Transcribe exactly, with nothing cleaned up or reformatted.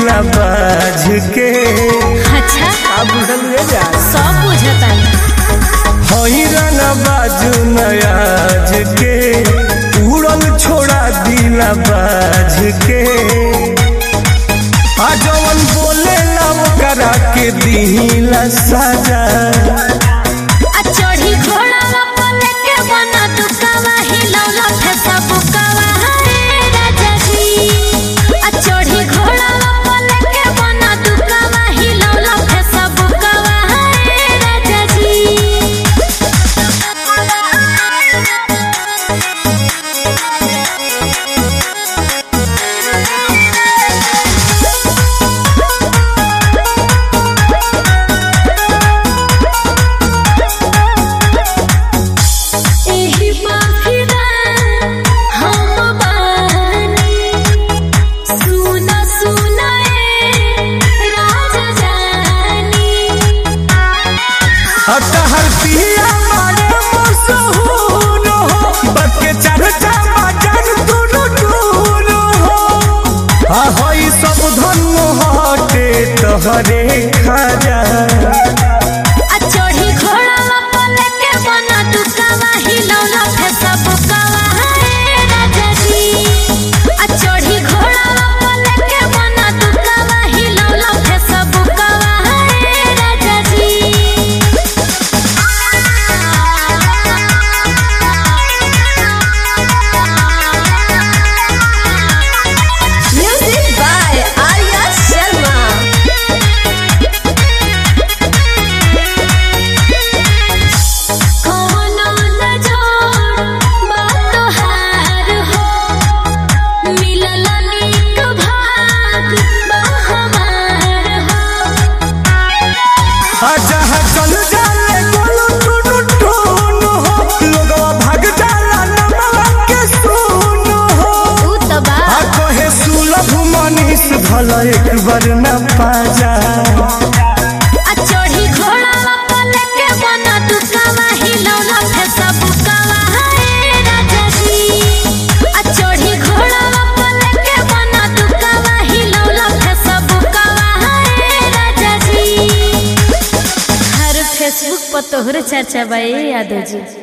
दिला बाज के। अच्छा का बुझल ले जा सब बुझता हई रंगा बाजू नयाज के उड़ल छोड़ा दिला बाज के। आ जवन बोले ला करा के दिला साजा चढ़ी घोड़ा पले के बना दुकावा हिलौला फैसा बुकावा हरे राजा जी। आ चढ़ी घोड़ा पले के बना दुकावा हिलौला फैसा बुकावा हरे राजा जी। हर पिया मारे मसहूर हो बके चढ़ता बाजन दुनु दुनु हो। आ होई सब धन हटे तोहरे खाजा। आ चढ़ी घोड़ा पले के बना दुकावा हिलौला फैसा बुकावा हरे राजा जी। आ चढ़ी घोड़ा पले के बना दुकावा हिलौला फैसा बुकावा हरे राजा जी। Music by Arya Sharma. कोनो न जोड़ बातो हार हो मिलल नीक भाग बा हमार हो। आ जहाँ चल जाले गोलू टुनु टुनु हो लोगवा भाग जाला नमवा के सुनु हो। उ त बा आ कहे सुलभ मनीष भला एक बार न पाजा। आ चढ़ी घोड़ा पले के बना दुकावा हिलौला फैसा बुकावा हरे राजा जी। आ चढ़ी घोड़ा पले के बना दुकावा हिलौला फैसा बुकावा हरे राजा जी। हर फेसबुक पर तोहरे चर्चा बा यादव जी।